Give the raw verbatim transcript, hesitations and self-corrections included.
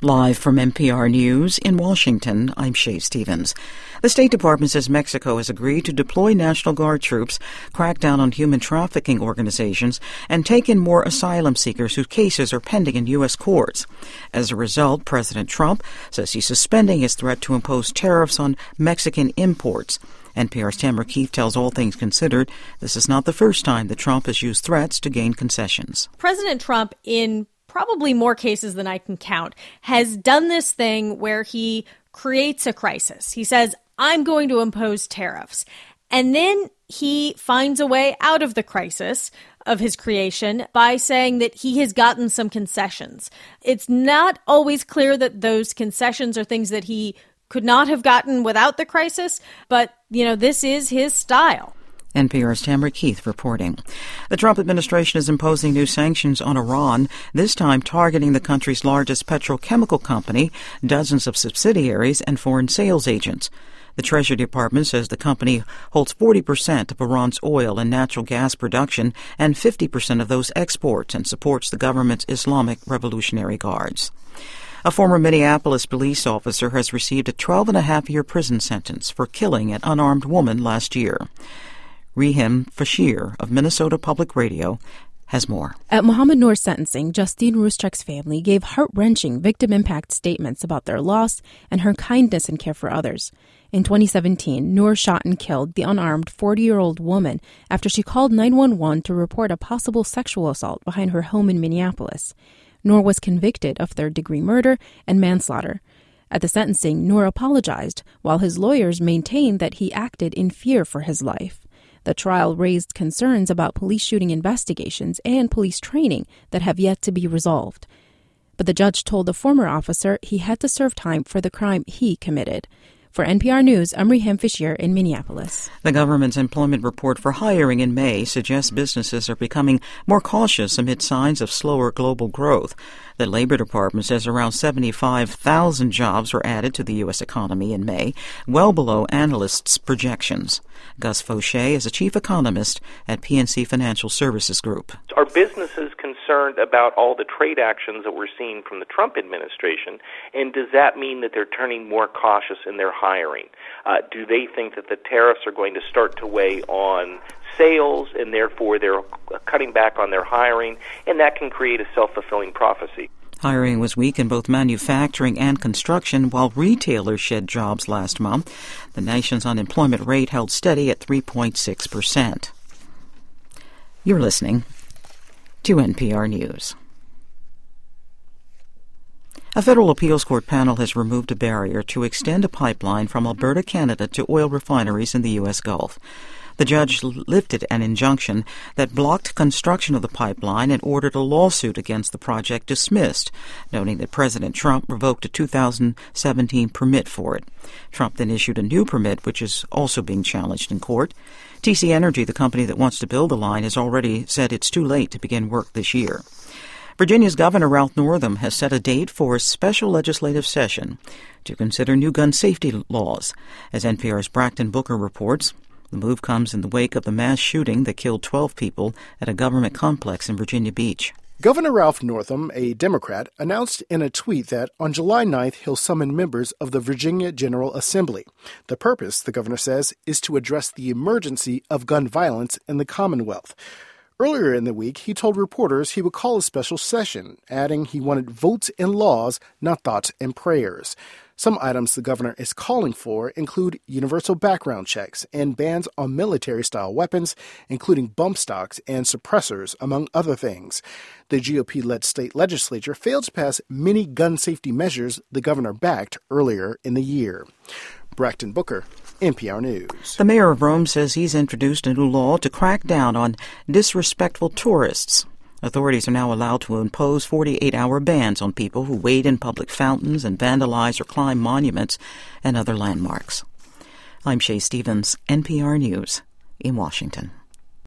Live from N P R News in Washington, I'm Shay Stevens. The State Department says Mexico has agreed to deploy National Guard troops, crack down on human trafficking organizations, and take in more asylum seekers whose cases are pending in U S courts. As a result, President Trump says he's suspending his threat to impose tariffs on Mexican imports. N P R's Tamara Keith tells All Things Considered this is not the first time that Trump has used threats to gain concessions. President Trump, in probably more cases than I can count, has done this thing where he creates a crisis. He says, I'm going to impose tariffs. And then he finds a way out of the crisis of his creation by saying that he has gotten some concessions. It's not always clear that those concessions are things that he could not have gotten without the crisis, but, you know, this is his style. N P R's Tamara Keith reporting. The Trump administration is imposing new sanctions on Iran, this time targeting the country's largest petrochemical company, dozens of subsidiaries, and foreign sales agents. The Treasury Department says the company holds forty percent of Iran's oil and natural gas production and fifty percent of those exports and supports the government's Islamic Revolutionary Guards. A former Minneapolis police officer has received a twelve and a half year prison sentence for killing an unarmed woman last year. Rehim Fashir of Minnesota Public Radio has more. At Mohamed Noor's sentencing, Justine Ruszczyk's family gave heart-wrenching victim impact statements about their loss and her kindness and care for others. In twenty seventeen, Noor shot and killed the unarmed forty-year-old woman after she called nine one one to report a possible sexual assault behind her home in Minneapolis. Noor was convicted of third-degree murder and manslaughter. At the sentencing, Noor apologized, while his lawyers maintained that he acted in fear for his life. The trial raised concerns about police shooting investigations and police training that have yet to be resolved. But the judge told the former officer he had to serve time for the crime he committed. For N P R News, I'm Reham Fashir in Minneapolis. The government's employment report for hiring in May suggests businesses are becoming more cautious amid signs of slower global growth. The Labor Department says around seventy-five thousand jobs were added to the U S economy in May, well below analysts' projections. Gus Fauché is a chief economist at P N C Financial Services Group. Are businesses concerned about all the trade actions that we're seeing from the Trump administration, and does that mean that they're turning more cautious in their hiring? Uh, do they think that the tariffs are going to start to weigh on sales, and therefore they're cutting back on their hiring, and that can create a self-fulfilling prophecy? Hiring was weak in both manufacturing and construction, while retailers shed jobs last month. The nation's unemployment rate held steady at three point six percent. You're listening to N P R News. A federal appeals court panel has removed a barrier to extend a pipeline from Alberta, Canada, to oil refineries in the U S Gulf. The judge lifted an injunction that blocked construction of the pipeline and ordered a lawsuit against the project dismissed, noting that President Trump revoked a two thousand seventeen permit for it. Trump then issued a new permit, which is also being challenged in court. T C Energy, the company that wants to build the line, has already said it's too late to begin work this year. Virginia's Governor Ralph Northam has set a date for a special legislative session to consider new gun safety laws. As N P R's Brackton Booker reports, the move comes in the wake of the mass shooting that killed twelve people at a government complex in Virginia Beach. Governor Ralph Northam, a Democrat, announced in a tweet that on July ninth he'll summon members of the Virginia General Assembly. The purpose, the governor says, is to address the emergency of gun violence in the Commonwealth. Earlier in the week, he told reporters he would call a special session, adding he wanted votes and laws, not thoughts and prayers. Some items the governor is calling for include universal background checks and bans on military-style weapons, including bump stocks and suppressors, among other things. The G O P-led state legislature failed to pass many gun safety measures the governor backed earlier in the year. Brackton Booker, N P R News. The mayor of Rome says he's introduced a new law to crack down on disrespectful tourists. Authorities are now allowed to impose forty-eight hour bans on people who wade in public fountains and vandalize or climb monuments and other landmarks. I'm Shay Stevens, N P R News in Washington.